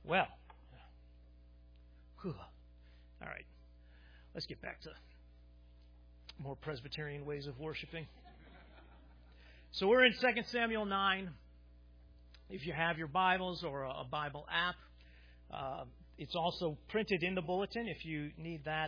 Well, all right. Let's get back to more Presbyterian ways of worshiping. So we're in 2 Samuel 9. If you have your Bibles or a Bible app, it's also printed in the bulletin if you need that.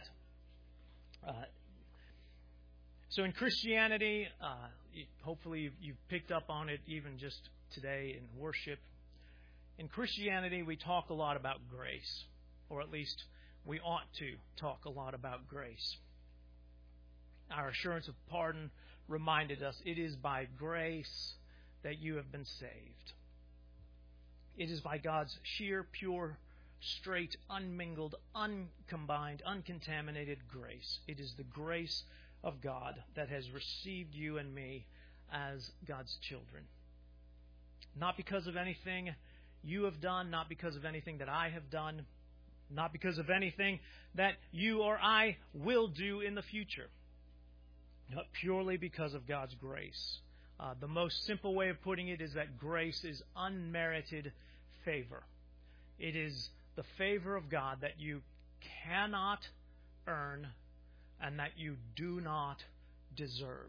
So in Christianity, hopefully you've picked up on it even just today in worship. In Christianity, we talk a lot about grace, or at least we ought to talk a lot about grace. Our assurance of pardon reminded us it is by grace that you have been saved. It is by God's sheer, pure, straight, unmingled, uncombined, uncontaminated grace. It is the grace of God that has received you and me as God's children. Not because of anything you have done, not because of anything that I have done, not because of anything that you or I will do in the future, but purely because of God's grace. The most simple way of putting it is that grace is unmerited favor. It is the favor of God that you cannot earn and that you do not deserve.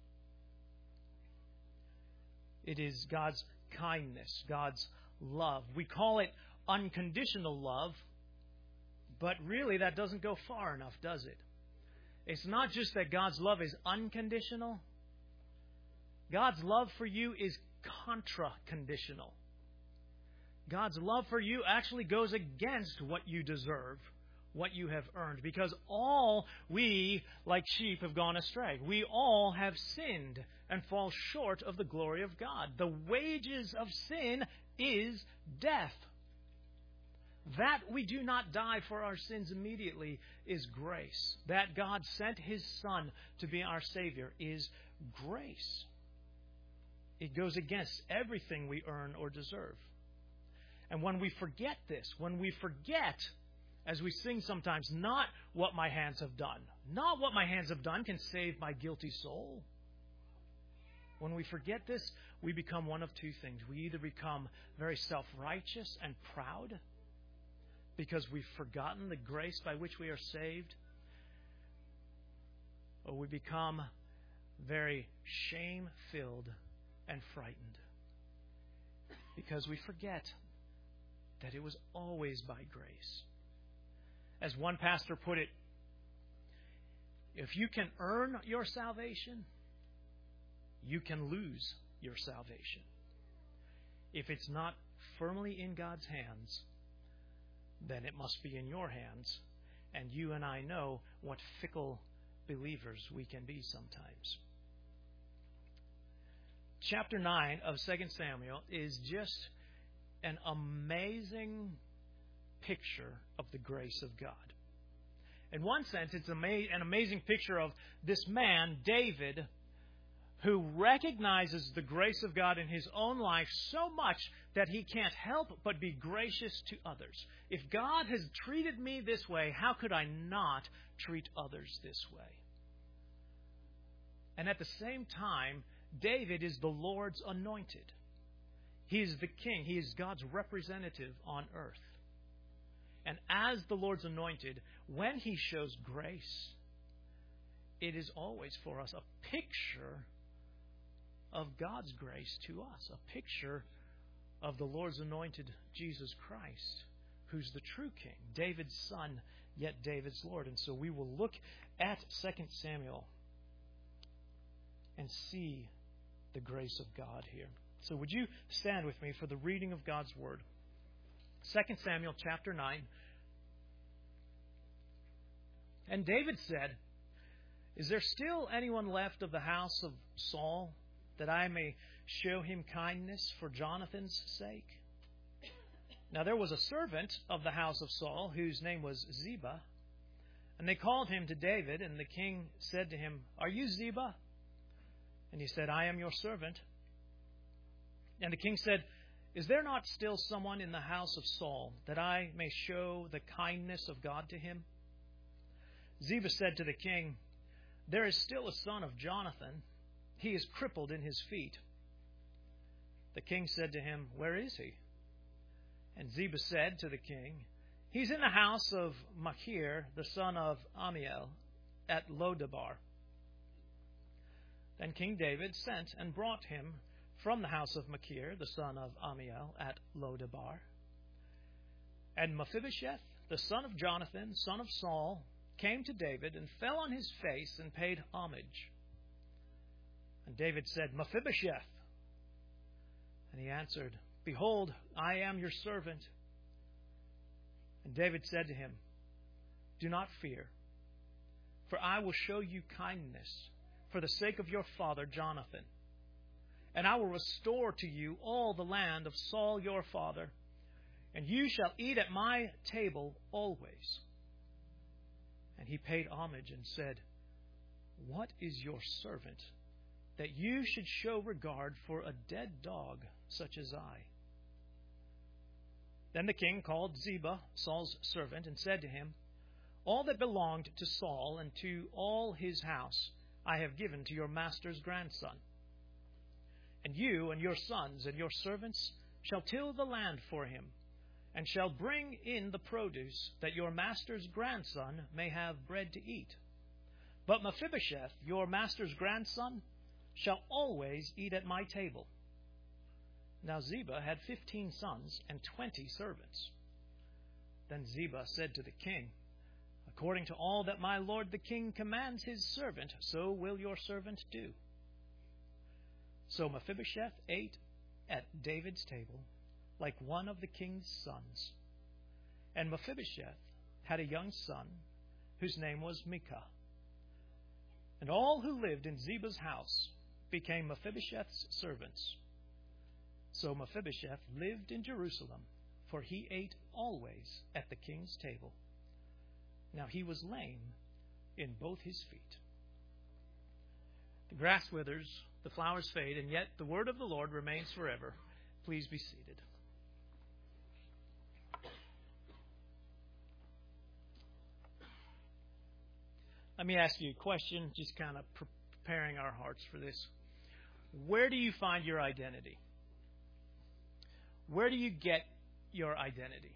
It is God's kindness, God's love. We call it unconditional love, but really that doesn't go far enough, does it? It's not just that God's love is unconditional. God's love for you is contra-conditional. God's love for you actually goes against what you deserve, what you have earned, because all we, like sheep, have gone astray. We all have sinned and fall short of the glory of God. The wages of sin is death. That we do not die for our sins immediately is grace. That God sent His Son to be our Savior is grace. It goes against everything we earn or deserve. And when we forget this, when we forget, as we sing sometimes, not what my hands have done, not what my hands have done can save my guilty soul. When we forget this, we become one of two things. We either become very self-righteous and proud because we've forgotten the grace by which we are saved, or we become very shame-filled and frightened because we forget that it was always by grace. As one pastor put it, if you can earn your salvation, you can lose your salvation. If it's not firmly in God's hands, then it must be in your hands. And you and I know what fickle believers we can be sometimes. Chapter 9 of 2 Samuel is just an amazing picture of the grace of God. In one sense, it's an amazing picture of this man, David, who recognizes the grace of God in his own life so much that he can't help but be gracious to others. If God has treated me this way, how could I not treat others this way? And at the same time, David is the Lord's anointed. He is the king. He is God's representative on earth. And as the Lord's anointed, when He shows grace, it is always for us a picture of God's grace to us, a picture of the Lord's anointed Jesus Christ, who's the true king, David's son, yet David's Lord. And so we will look at 2 Samuel and see the grace of God here. So would you stand with me for the reading of God's Word? 2 Samuel chapter 9. And David said, "Is there still anyone left of the house of Saul, that I may show him kindness for Jonathan's sake?" Now there was a servant of the house of Saul, whose name was Ziba. And they called him to David, and the king said to him, "Are you Ziba?" And he said, "I am your servant." And the king said, "Is there not still someone in the house of Saul, that I may show the kindness of God to him?" Ziba said to the king, "There is still a son of Jonathan. He is crippled in his feet." The king said to him, "Where is he?" And Ziba said to the king, "He's in the house of Machir, the son of Ammiel, at Lodabar." Then King David sent and brought him from the house of Machir, the son of Ammiel, at Lodabar. And Mephibosheth, the son of Jonathan, son of Saul, came to David and fell on his face and paid homage. And David said, "Mephibosheth." And he answered, "Behold, I am your servant." And David said to him, "Do not fear, for I will show you kindness for the sake of your father Jonathan. And I will restore to you all the land of Saul your father, and you shall eat at my table always." And he paid homage and said, "What is your servant, that you should show regard for a dead dog such as I?" Then the king called Ziba, Saul's servant, and said to him, "All that belonged to Saul and to all his house I have given to your master's grandson. And you and your sons and your servants shall till the land for him, and shall bring in the produce, that your master's grandson may have bread to eat. But Mephibosheth, your master's grandson, shall always eat at my table." Now Ziba had 15 sons and 20 servants. Then Ziba said to the king, "According to all that my lord the king commands his servant, so will your servant do." So Mephibosheth ate at David's table like one of the king's sons. And Mephibosheth had a young son whose name was Micah. And all who lived in Ziba's house became Mephibosheth's servants. So Mephibosheth lived in Jerusalem, for he ate always at the king's table. Now he was lame in both his feet. The grass withers, the flowers fade, and yet the word of the Lord remains forever. Please be seated. Let me ask you a question, just kind of preparing our hearts for this. Where do you find your identity? Where do you get your identity?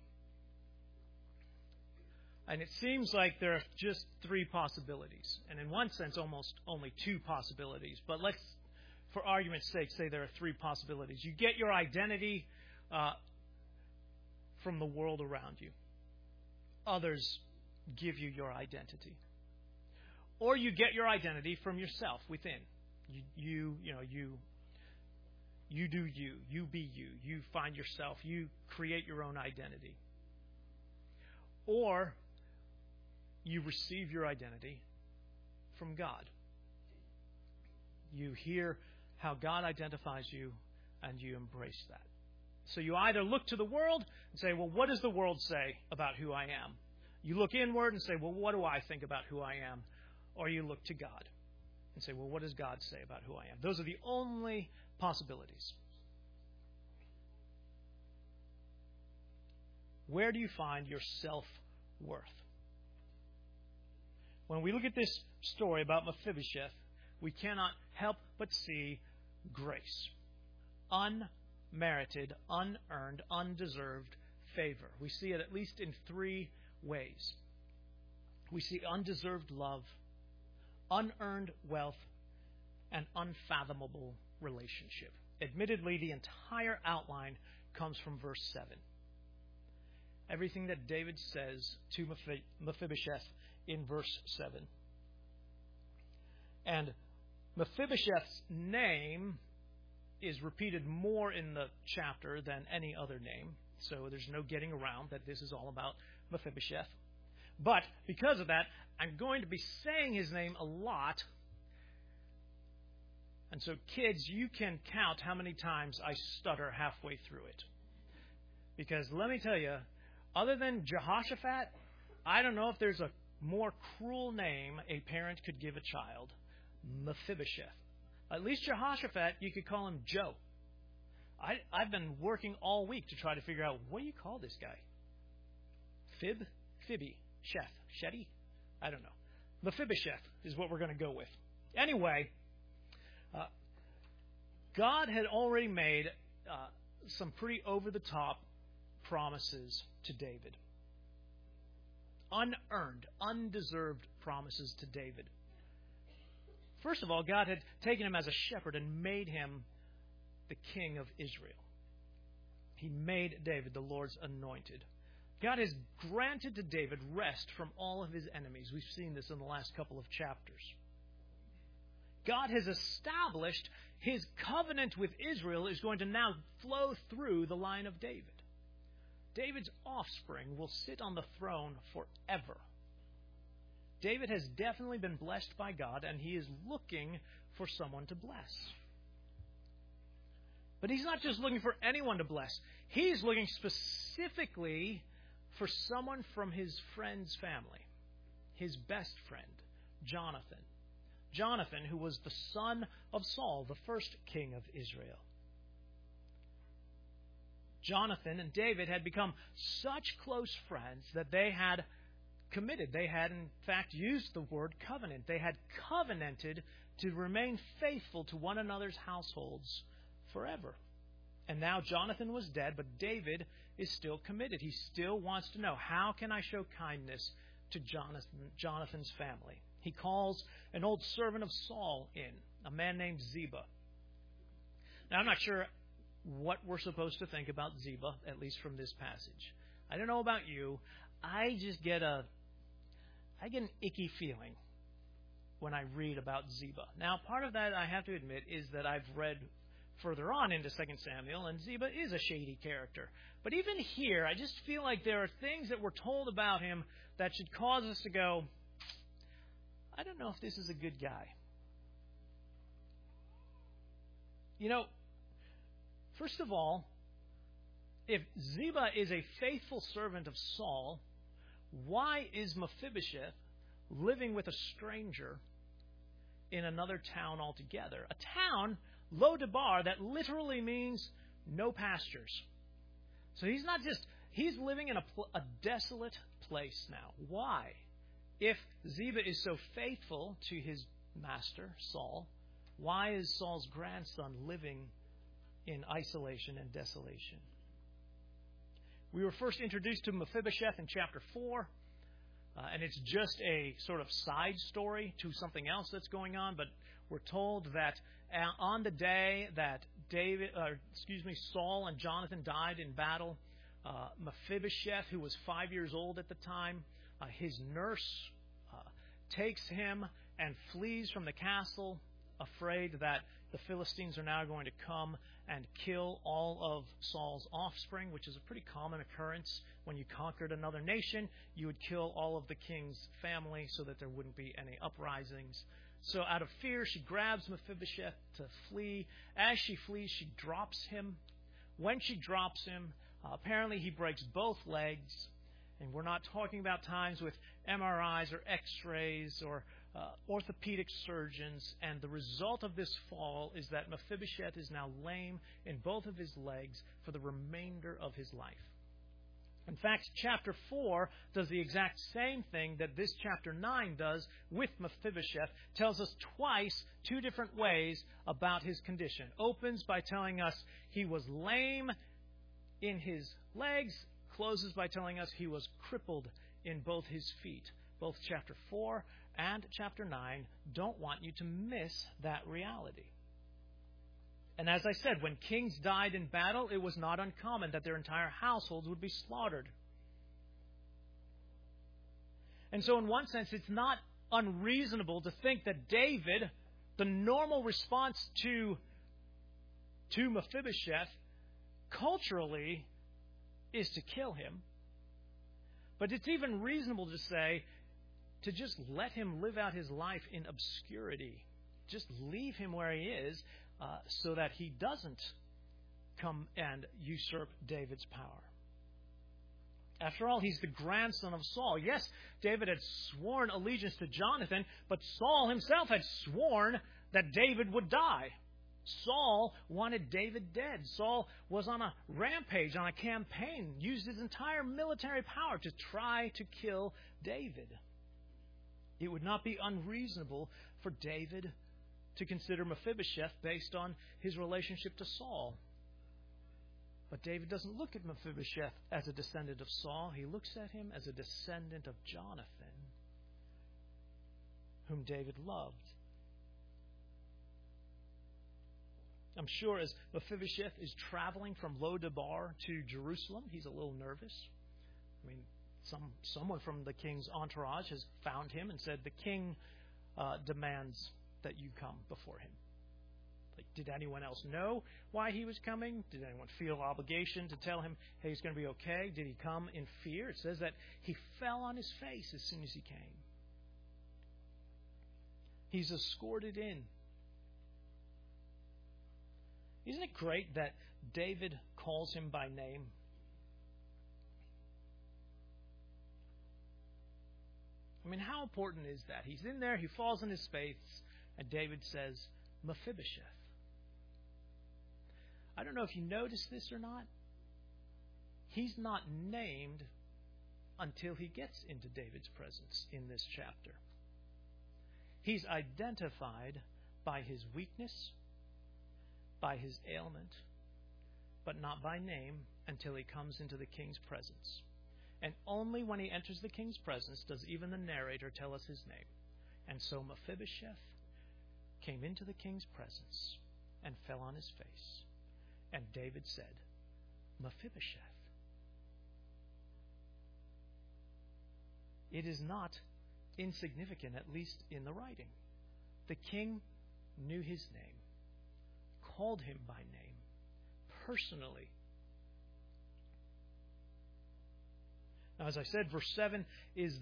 And it seems like there are just three possibilities. And in one sense, almost only two possibilities. But let's, for argument's sake, say there are three possibilities. You get your identity from the world around you. Others give you your identity. Or you get your identity from yourself within. You do you. You be you. You find yourself. You create your own identity. Or you receive your identity from God. You hear how God identifies you, and you embrace that. So you either look to the world and say, "Well, what does the world say about who I am?" You look inward and say, "Well, what do I think about who I am?" Or you look to God and say, "Well, what does God say about who I am?" Those are the only possibilities. Where do you find your self-worth? When we look at this story about Mephibosheth, we cannot help but see grace. Unmerited, unearned, undeserved favor. We see it at least in three ways. We see undeserved love, unearned wealth, and unfathomable relationship. Admittedly, the entire outline comes from verse 7. Everything that David says to Mephibosheth in verse 7. And Mephibosheth's name is repeated more in the chapter than any other name. So there's no getting around that this is all about Mephibosheth. But because of that, I'm going to be saying his name a lot. And so kids, you can count how many times I stutter halfway through it. Because let me tell you, other than Jehoshaphat, I don't know if there's a more cruel name a parent could give a child. Mephibosheth. At least Jehoshaphat, you could call him Joe. I've been working all week to try to figure out, what do you call this guy? Fibby, Sheth, Shetty? I don't know. Mephibosheth is what we're going to go with. Anyway, God had already made some pretty over-the-top promises to David. Unearned, undeserved promises to David. First of all, God had taken him as a shepherd and made him the king of Israel. He made David the Lord's anointed. God has granted to David rest from all of his enemies. We've seen this in the last couple of chapters. God has established his covenant with Israel is going to now flow through the line of David. David's offspring will sit on the throne forever. David has definitely been blessed by God, and he is looking for someone to bless. But he's not just looking for anyone to bless. He's looking specifically for someone from his friend's family, his best friend, Jonathan. Jonathan, who was the son of Saul, the first king of Israel. Jonathan and David had become such close friends that they had committed. They had, in fact, used the word covenant. They had covenanted to remain faithful to one another's households forever. And now Jonathan was dead, but David is still committed. He still wants to know, how can I show kindness to Jonathan's family? He calls an old servant of Saul in, a man named Ziba. Now, I'm not sure what we're supposed to think about Ziba, at least from this passage. I don't know about you. I just get an icky feeling when I read about Ziba. Now, part of that, I have to admit, is that I've read further on into 2 Samuel, and Ziba is a shady character. But even here, I just feel like there are things that we're told about him that should cause us to go, I don't know if this is a good guy. You know, first of all, if Ziba is a faithful servant of Saul, why is Mephibosheth living with a stranger in another town altogether? A town, Lo-debar, that literally means no pastures. So he's living in a desolate place now. Why? If Ziba is so faithful to his master, Saul, why is Saul's grandson living in isolation and desolation? We were first introduced to Mephibosheth in chapter 4, and it's just a sort of side story to something else that's going on, but we're told that on the day that Saul and Jonathan died in battle, Mephibosheth, who was 5 years old at the time, his nurse takes him and flees from the castle, afraid that the Philistines are now going to come and kill all of Saul's offspring, which is a pretty common occurrence. When you conquered another nation, you would kill all of the king's family so that there wouldn't be any uprisings. So out of fear, she grabs Mephibosheth to flee. As she flees, she drops him. When she drops him, apparently he breaks both legs. And we're not talking about times with MRIs or X-rays or orthopedic surgeons. And the result of this fall is that Mephibosheth is now lame in both of his legs for the remainder of his life. In fact, chapter 4 does the exact same thing that this chapter 9 does with Mephibosheth. Tells us twice, two different ways about his condition. Opens by telling us he was lame in his legs. Closes by telling us he was crippled in both his feet. Both chapter 4 and chapter 9 don't want you to miss that reality. And as I said, when kings died in battle, it was not uncommon that their entire households would be slaughtered. And so in one sense, it's not unreasonable to think that David, the normal response to Mephibosheth, culturally, is to kill him. But it's even reasonable to say, to just let him live out his life in obscurity. Just leave him where he is, so that he doesn't come and usurp David's power. After all, he's the grandson of Saul. Yes, David had sworn allegiance to Jonathan, but Saul himself had sworn that David would die. Saul wanted David dead. Saul was on a rampage, on a campaign, used his entire military power to try to kill David. It would not be unreasonable for David to consider Mephibosheth based on his relationship to Saul. But David doesn't look at Mephibosheth as a descendant of Saul. He looks at him as a descendant of Jonathan, whom David loved. I'm sure as Mephibosheth is traveling from Lo-debar to Jerusalem, he's a little nervous. I mean, someone from the king's entourage has found him and said, the king demands that you come before him. Like, did anyone else know why he was coming? Did anyone feel obligation to tell him, hey, he's going to be okay? Did he come in fear? It says that he fell on his face as soon as he came. He's escorted in. Isn't it great that David calls him by name? I mean, how important is that? He's in there, he falls on his face, and David says, Mephibosheth. I don't know if you noticed this or not. He's not named until he gets into David's presence in this chapter. He's identified by his weakness, by his ailment, but not by name until he comes into the king's presence. And only when he enters the king's presence does even the narrator tell us his name. And so Mephibosheth came into the king's presence and fell on his face. And David said, Mephibosheth. It is not insignificant, at least in the writing. The king knew his name, called him by name, personally. Now, as I said, verse 7 is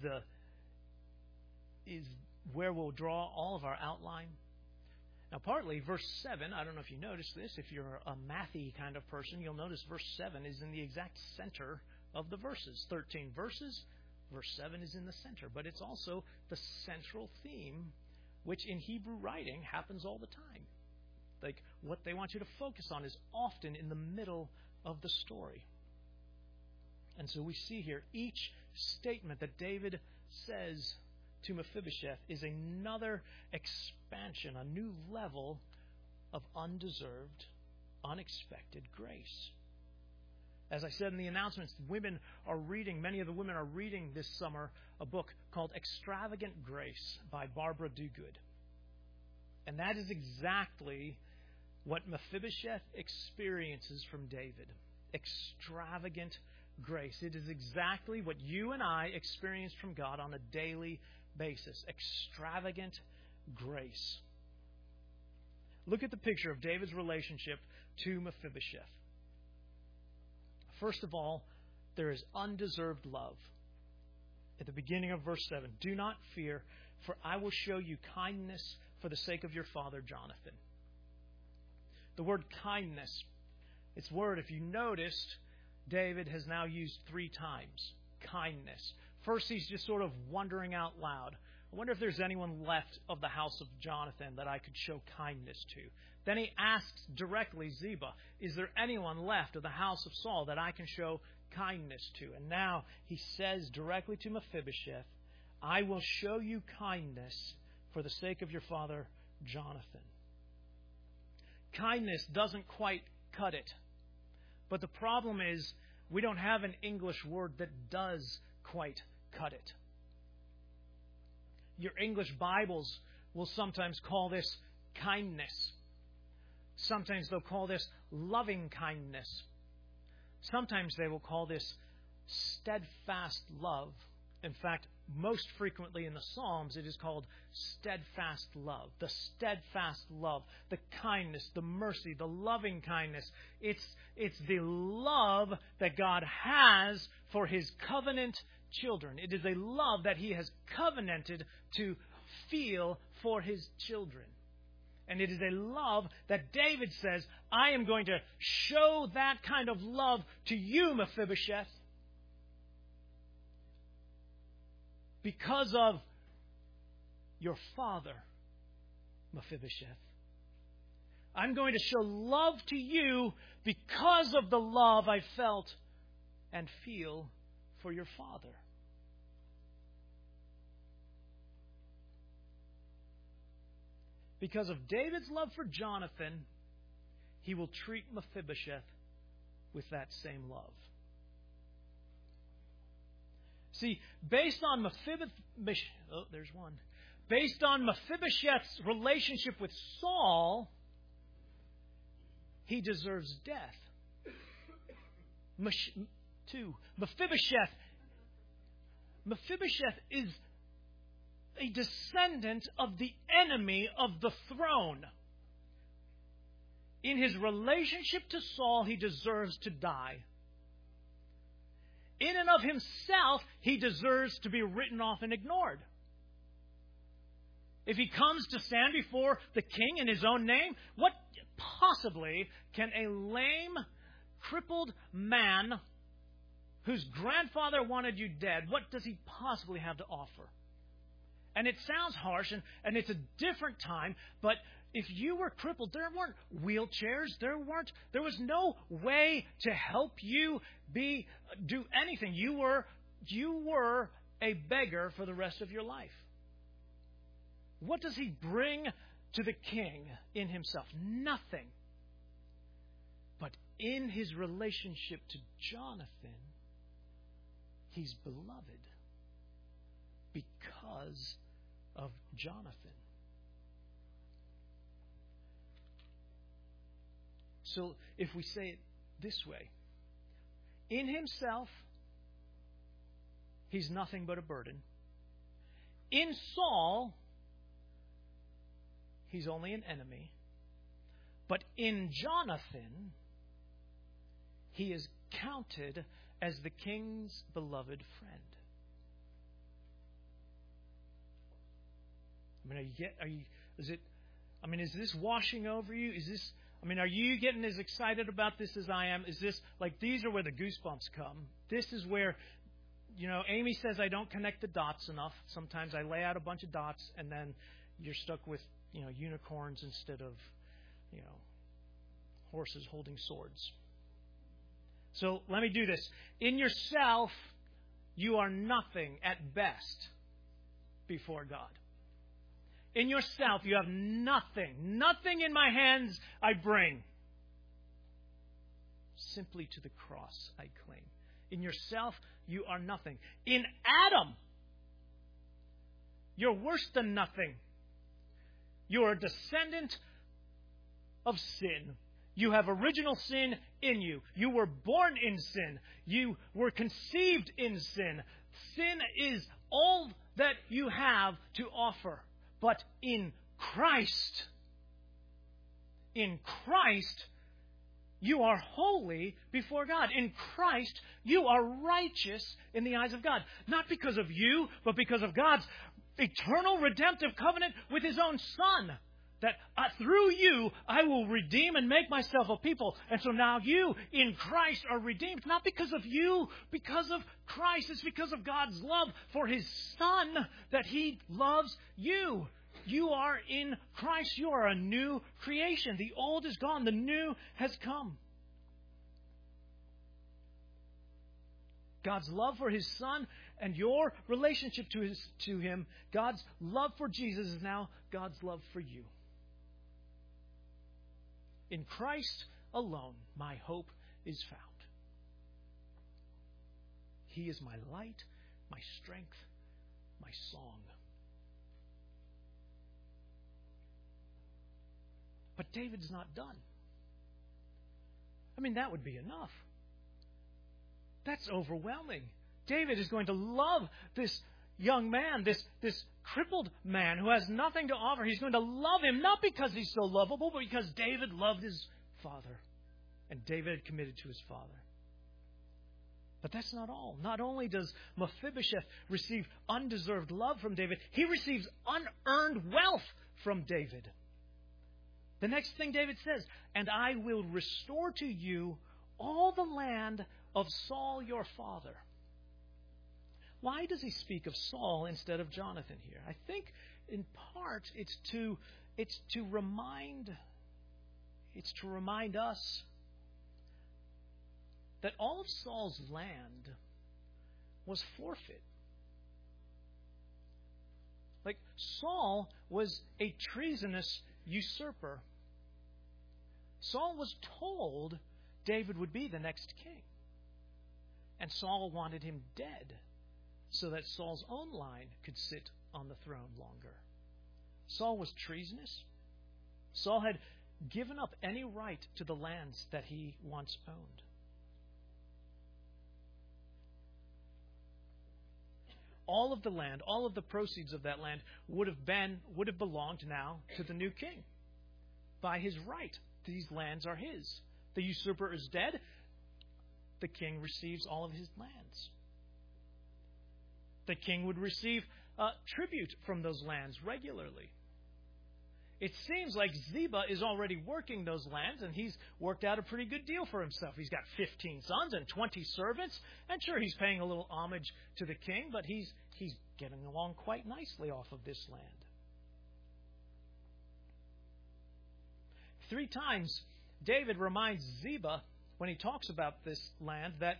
where we'll draw all of our outline. Now, partly, verse 7, I don't know if you noticed this. If you're a mathy kind of person, you'll notice verse 7 is in the exact center of the verses. 13 verses, verse 7 is in the center. But it's also the central theme, which in Hebrew writing happens all the time. Like, what they want you to focus on is often in the middle of the story. And so we see here, each statement that David says to Mephibosheth is another expansion, a new level of undeserved, unexpected grace. As I said in the announcements, many of the women are reading this summer a book called Extravagant Grace by Barbara Duguid. And that is exactly what Mephibosheth experiences from David. Extravagant grace. It is exactly what you and I experience from God on a daily basis. Extravagant grace. Look at the picture of David's relationship to Mephibosheth. First of all, there is undeserved love. At the beginning of verse 7, do not fear, for I will show you kindness for the sake of your father Jonathan. The word kindness, it's a word, if you noticed, David has now used 3 times. Kindness. First, he's just sort of wondering out loud. I wonder if there's anyone left of the house of Jonathan that I could show kindness to. Then he asks directly Ziba, is there anyone left of the house of Saul that I can show kindness to? And now he says directly to Mephibosheth, I will show you kindness for the sake of your father Jonathan. Kindness doesn't quite cut it. But the problem is we don't have an English word that does quite cut it. Your English Bibles will sometimes call this kindness. Sometimes they'll call this loving kindness. Sometimes they will call this steadfast love. In fact, most frequently in the Psalms, it is called steadfast love. The steadfast love, the kindness, the mercy, the loving kindness. It's the love that God has for His covenant children. It is a love that He has covenanted to feel for His children. And it is a love that David says, I am going to show that kind of love to you, Mephibosheth, because of your father, Mephibosheth. I'm going to show love to you because of the love I felt and feel for your father. Because of David's love for Jonathan, he will treat Mephibosheth with that same love. See, based on Mephibosheth's relationship with Saul, he deserves death. 2. Mephibosheth is a descendant of the enemy of the throne. In his relationship to Saul, he deserves to die. In and of himself, he deserves to be written off and ignored. If he comes to stand before the king in his own name, what possibly can a lame, crippled man whose grandfather wanted you dead, what does he possibly have to offer? And it sounds harsh, and it's a different time, but if you were crippled, there weren't wheelchairs. There was no way to help you do anything. You were a beggar for the rest of your life. What does he bring to the king in himself? Nothing. But in his relationship to Jonathan, he's beloved because of Jonathan. So if we say it this way, in himself, he's nothing but a burden. In Saul, he's only an enemy. But in Jonathan, he is counted as the king's beloved friend. Is this washing over you? Are you getting as excited about this as I am? These are where the goosebumps come. This is where, Amy says I don't connect the dots enough. Sometimes I lay out a bunch of dots and then you're stuck with, unicorns instead of, horses holding swords. So let me do this. In yourself, you are nothing at best before God. In yourself, you have nothing. Nothing in my hands I bring. Simply to the cross I cling. In yourself, you are nothing. In Adam, you're worse than nothing. You are a descendant of sin. You have original sin in you. You were born in sin. You were conceived in sin. Sin is all that you have to offer. But in Christ, you are holy before God. In Christ, you are righteous in the eyes of God. Not because of you, but because of God's eternal redemptive covenant with His own Son. That through you, I will redeem and make myself a people. And so now you, in Christ, are redeemed. Not because of you, because of Christ. It's because of God's love for His Son that He loves you. You are in Christ. You are a new creation. The old is gone. The new has come. God's love for His Son and your relationship to Him, God's love for Jesus is now God's love for you. In Christ alone, my hope is found. He is my light, my strength, my song. But David's not done. That would be enough. That's overwhelming. David is going to love this young man, this crippled man who has nothing to offer. He's going to love him, not because he's so lovable, but because David loved his father. And David had committed to his father. But that's not all. Not only does Mephibosheth receive undeserved love from David, he receives unearned wealth from David. The next thing David says, and I will restore to you all the land of Saul your father. Why does he speak of Saul instead of Jonathan here? I think in part it's to remind us that all of Saul's land was forfeit. Saul was a treasonous usurper. Saul was told David would be the next king. And Saul wanted him dead so that Saul's own line could sit on the throne longer. Saul was treasonous. Saul had given up any right to the lands that he once owned. All of the land, all of the proceeds of that land would have belonged now to the new king. By his right, these lands are his. The usurper is dead. The king receives all of his lands. The king would receive tribute from those lands regularly. It seems like Ziba is already working those lands, and he's worked out a pretty good deal for himself. He's got 15 sons and 20 servants, and sure, he's paying a little homage to the king, but he's getting along quite nicely off of this land. 3 times, David reminds Ziba, when he talks about this land, that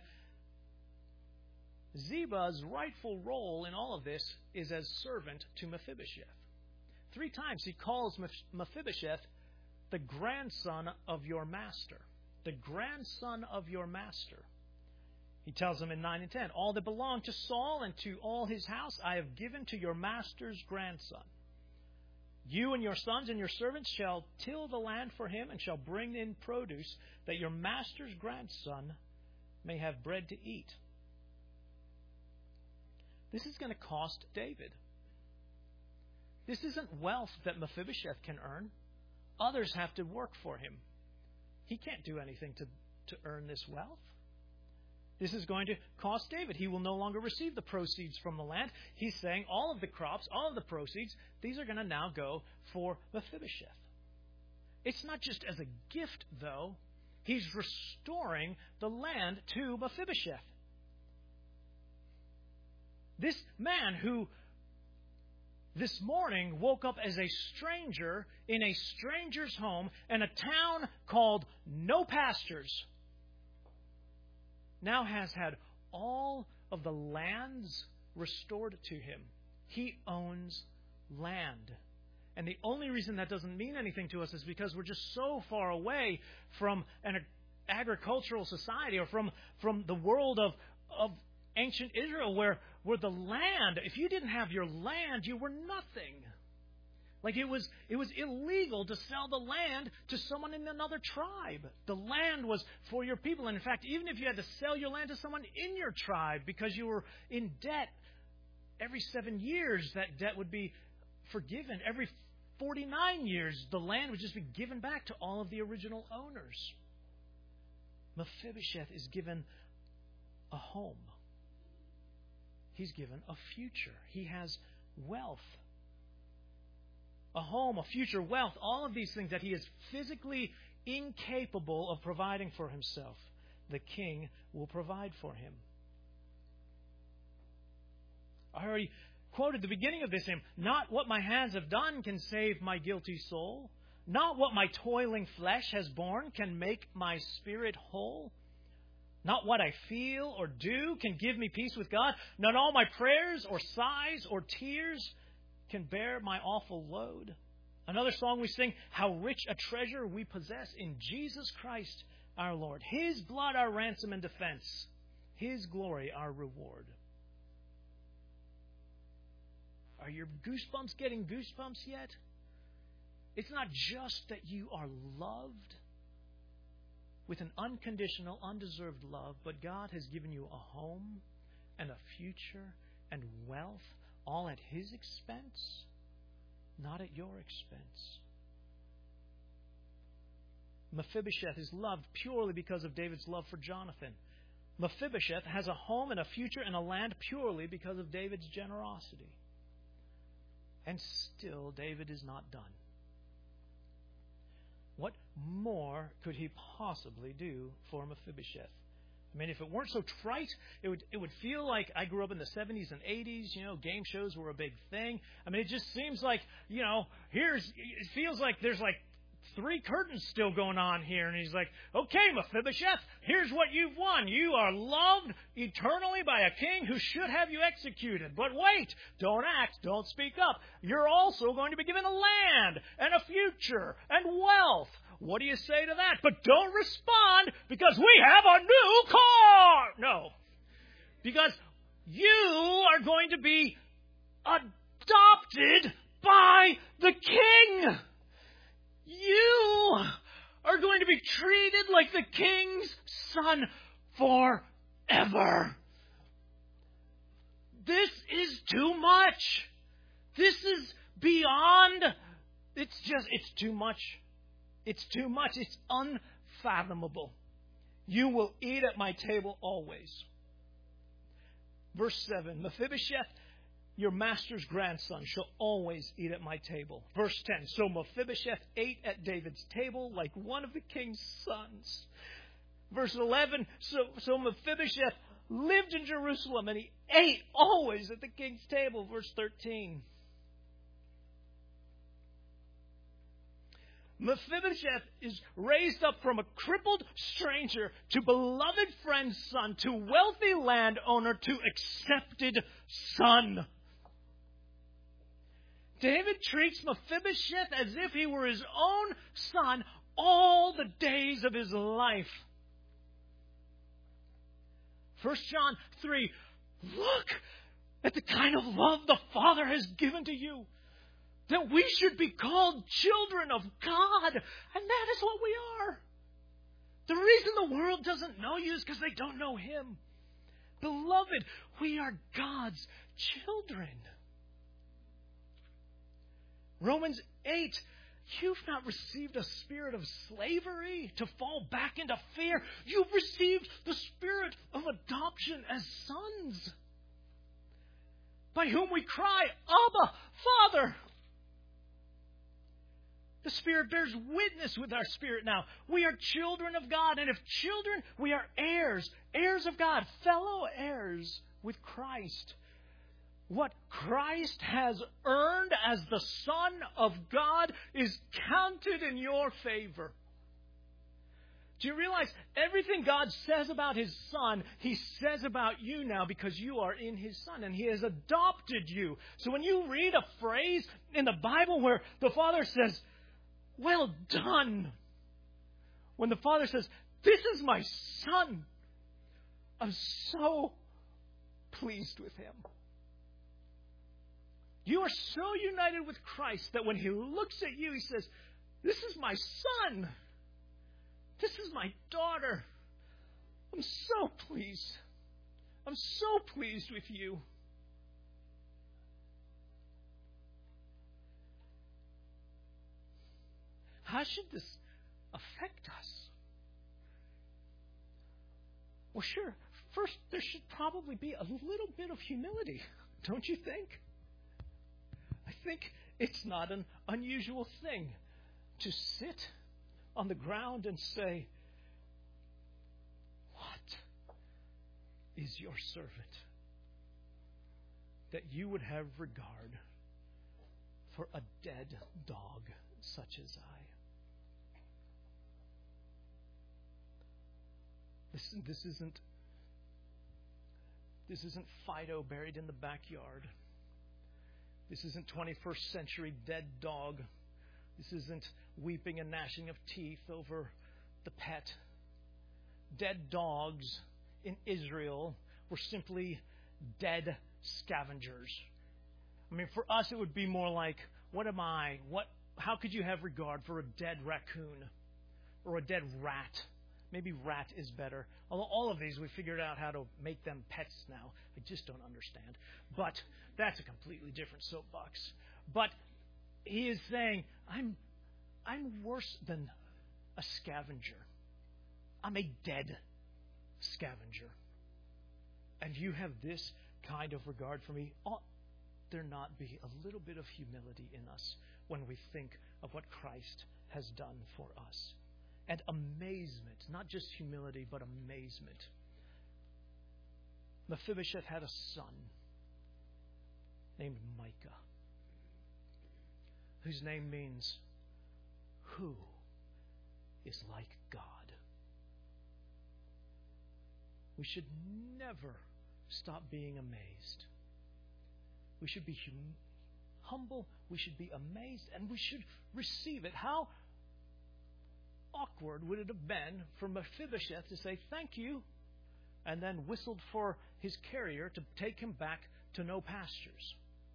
Ziba's rightful role in all of this is as servant to Mephibosheth. 3 times he calls Mephibosheth the grandson of your master. The grandson of your master. He tells him in 9 and 10, all that belonged to Saul and to all his house I have given to your master's grandson. You and your sons and your servants shall till the land for him and shall bring in produce, that your master's grandson may have bread to eat. This is going to cost David. This isn't wealth that Mephibosheth can earn. Others have to work for him. He can't do anything to earn this wealth. This is going to cost David. He will no longer receive the proceeds from the land. He's saying all of the crops, all of the proceeds, these are going to now go for Mephibosheth. It's not just as a gift, though. He's restoring the land to Mephibosheth. This man who this morning woke up as a stranger in a stranger's home in a town called No Pastures now has had all of the lands restored to him. He owns land. And the only reason that doesn't mean anything to us is because we're just so far away from an agricultural society or from the world of ancient Israel where the land, if you didn't have your land, you were nothing. Like it was illegal to sell the land to someone in another tribe. The land was for your people. And in fact, even if you had to sell your land to someone in your tribe because you were in debt, every 7 years that debt would be forgiven. Every 49 years, the land would just be given back to all of the original owners. Mephibosheth is given a home. He's given a future. He has wealth. A home, a future, wealth, all of these things that he is physically incapable of providing for himself. The king will provide for him. I already quoted the beginning of this hymn. Not what my hands have done can save my guilty soul. Not what my toiling flesh has borne can make my spirit whole. Not what I feel or do can give me peace with God. Not all my prayers or sighs or tears can bear my awful load. Another song we sing, how rich a treasure we possess in Jesus Christ our Lord. His blood our ransom and defense. His glory our reward. Are your goosebumps getting goosebumps yet? It's not just that you are loved with an unconditional, undeserved love, but God has given you a home and a future and wealth, all at His expense, not at your expense. Mephibosheth is loved purely because of David's love for Jonathan. Mephibosheth has a home and a future and a land purely because of David's generosity. And still, David is not done. What more could he possibly do for Mephibosheth? I mean, if it weren't so trite, it would feel like I grew up in the 70s and 80s. You know, game shows were a big thing. I mean, it just seems like, you know, it feels like there's like 3 curtains still going on here. And he's like, okay, Mephibosheth, here's what you've won. You are loved eternally by a king who should have you executed. But wait, don't act, don't speak up. You're also going to be given a land and a future and wealth. What do you say to that? But don't respond because we have a new car. No. Because you are going to be adopted by the King. You are going to be treated like the King's son forever. This is too much. This is beyond. It's too much. It's too much. It's unfathomable. You will eat at my table always. Verse 7, Mephibosheth, your master's grandson, shall always eat at my table. Verse 10, so Mephibosheth ate at David's table like one of the king's sons. Verse 11, so Mephibosheth lived in Jerusalem and he ate always at the king's table. Verse 13. Mephibosheth is raised up from a crippled stranger to beloved friend's son, to wealthy landowner, to accepted son. David treats Mephibosheth as if he were his own son all the days of his life. 1 John 3, look at the kind of love the Father has given to you, that we should be called children of God. And that is what we are. The reason the world doesn't know you is because they don't know Him. Beloved, we are God's children. Romans 8, you've not received a spirit of slavery to fall back into fear. You've received the spirit of adoption as sons, by whom we cry, Abba, Father. The Spirit bears witness with our spirit now. We are children of God, and if children, we are heirs, heirs of God, fellow heirs with Christ. What Christ has earned as the Son of God is counted in your favor. Do you realize everything God says about His Son, He says about you now because you are in His Son and He has adopted you. So when you read a phrase in the Bible where the Father says, well done, when the Father says, this is my Son, I'm so pleased with Him. You are so united with Christ that when He looks at you, He says, this is my son. This is my daughter. I'm so pleased. I'm so pleased with you. How should this affect us? Well, sure. First, there should probably be a little bit of humility, don't you think? I think it's not an unusual thing to sit on the ground and say, what is your servant that you would have regard for a dead dog such as I? Listen, this isn't Fido buried in the backyard. This isn't 21st century dead dog. This isn't weeping and gnashing of teeth over the pet. Dead dogs in Israel were simply dead scavengers. I mean, for us it would be more like, what am I? How could you have regard for a dead raccoon or a dead rat? Maybe rat is better. Although all of these, we figured out how to make them pets now. I just don't understand. But that's a completely different soapbox. But he is saying, I'm worse than a scavenger. I'm a dead scavenger. And you have this kind of regard for me. Ought there not be a little bit of humility in us when we think of what Christ has done for us? And amazement, not just humility, but amazement. Mephibosheth had a son named Micah, whose name means, who is like God? We should never stop being amazed. We should be humble, we should be amazed, and we should receive it. How awkward would it have been for Mephibosheth to say thank you and then whistled for his carrier to take him back to no pastures?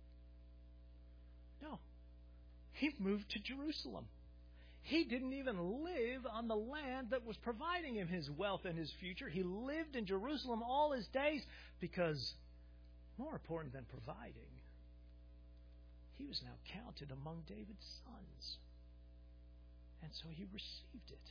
No. He moved to Jerusalem. He didn't even live on the land that was providing him his wealth and his future. He lived in Jerusalem all his days because, more important than providing, he was now counted among David's sons. And so he received it.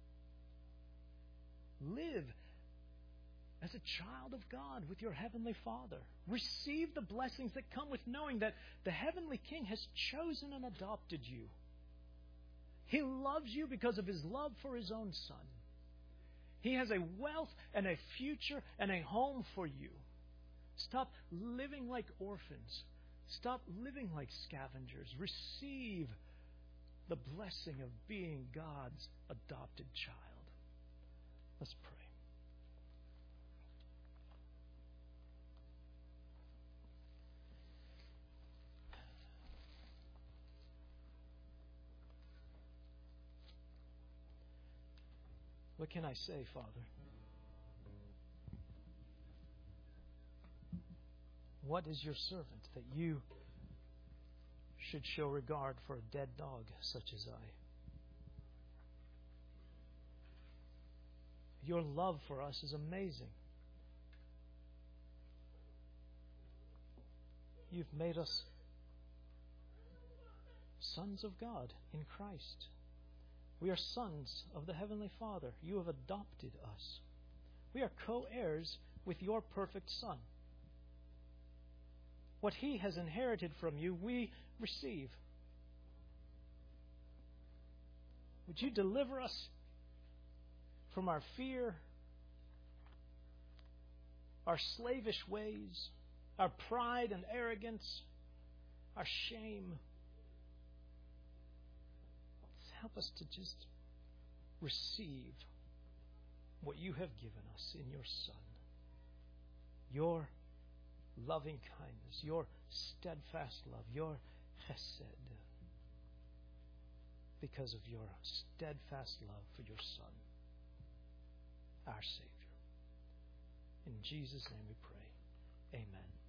Live as a child of God with your Heavenly Father. Receive the blessings that come with knowing that the Heavenly King has chosen and adopted you. He loves you because of His love for His own Son. He has a wealth and a future and a home for you. Stop living like orphans. Stop living like scavengers. Receive the blessing of being God's adopted child. Let's pray. What can I say, Father? What is your servant that you should show regard for a dead dog such as I? Your love for us is amazing. You've made us sons of God in Christ. We are sons of the Heavenly Father. You have adopted us. We are co-heirs with your perfect Son. What He has inherited from you, we receive. Would you deliver us from our fear, our slavish ways, our pride and arrogance, our shame? Help us to just receive what you have given us in your Son. Your loving kindness, your steadfast love, your chesed, because of your steadfast love for your Son, our Savior. In Jesus' name we pray. Amen.